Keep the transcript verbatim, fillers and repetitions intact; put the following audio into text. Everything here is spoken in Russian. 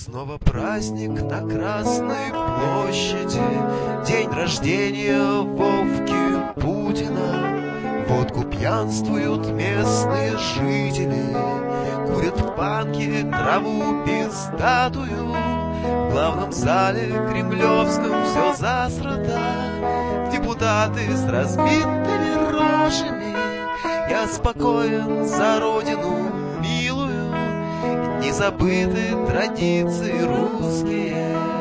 Снова праздник на Красной площади, день рождения Вовки Путина. Водку пьянствуют местные жители, курят панки, траву пиздатую. В главном зале кремлевском все засрато, депутаты с разбитыми рожами. Я спокоен за родину милую, не забыты традиции русские.